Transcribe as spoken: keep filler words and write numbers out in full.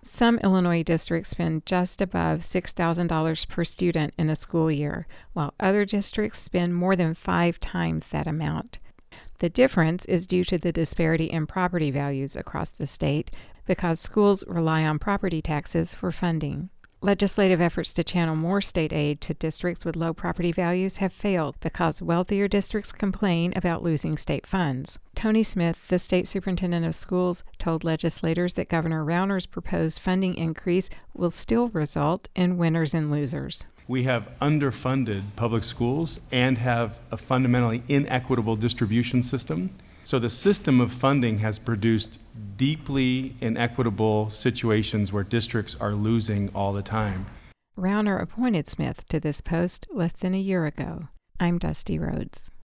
Some Illinois districts spend just above six thousand dollars per student in a school year, while other districts spend more than five times that amount. The difference is due to the disparity in property values across the state because schools rely on property taxes for funding. Legislative efforts to channel more state aid to districts with low property values have failed because wealthier districts complain about losing state funds. Tony Smith, the state superintendent of schools, told legislators that Governor Rauner's proposed funding increase will still result in winners and losers. We have underfunded public schools and have a fundamentally inequitable distribution system. So the system of funding has produced deeply inequitable situations where districts are losing all the time. Rauner appointed Smith to this post less than a year ago. I'm Dusty Rhodes.